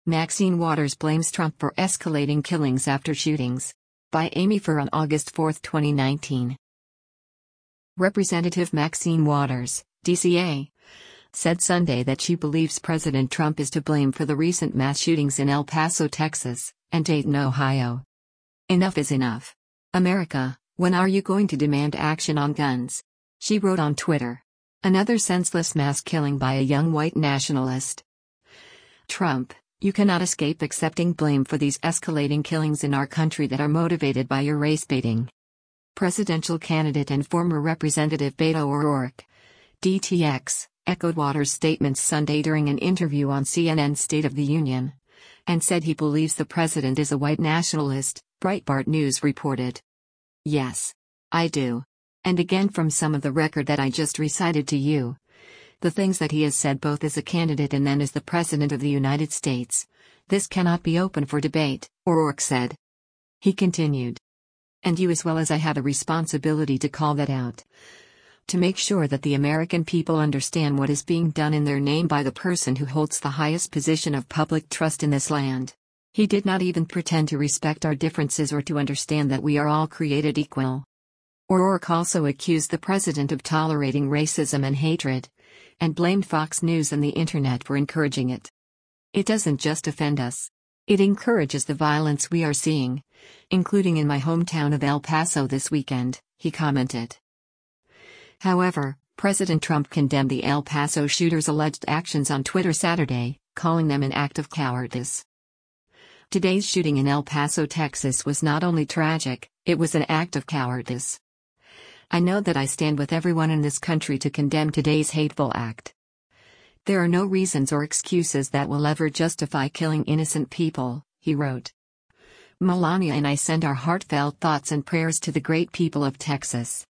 Maxine Waters blames Trump for escalating killings after shootings. By Amy Furr on August 4, 2019. Representative Maxine Waters, DCA, said Sunday that she believes President Trump is to blame for the recent mass shootings in El Paso, Texas, and Dayton, Ohio. Enough is enough. America, when are you going to demand action on guns? She wrote on Twitter. Another senseless mass killing by a young white nationalist. Trump, you cannot escape accepting blame for these escalating killings in our country that are motivated by your race baiting. Presidential candidate and former Representative Beto O'Rourke, DTX, echoed Waters' statements Sunday during an interview on CNN's State of the Union, and said he believes the president is a white nationalist, Breitbart News reported. Yes. I do. And again from some of the record that I just recited to you. The things that he has said both as a candidate and then as the President of the United States. This cannot be open for debate, O'Rourke said. He continued. And you as well as I have a responsibility to call that out. To make sure that the American people understand what is being done in their name by the person who holds the highest position of public trust in this land. He did not even pretend to respect our differences or to understand that we are all created equal. O'Rourke also accused the president of tolerating racism and hatred, and blamed Fox News and the internet for encouraging it. It doesn't just offend us. It encourages the violence we are seeing, including in my hometown of El Paso this weekend, he commented. However, President Trump condemned the El Paso shooters' alleged actions on Twitter Saturday, calling them an act of cowardice. Today's shooting in El Paso, Texas was not only tragic, it was an act of cowardice. I know that I stand with everyone in this country to condemn today's hateful act. There are no reasons or excuses that will ever justify killing innocent people, he wrote. Melania and I send our heartfelt thoughts and prayers to the great people of Texas.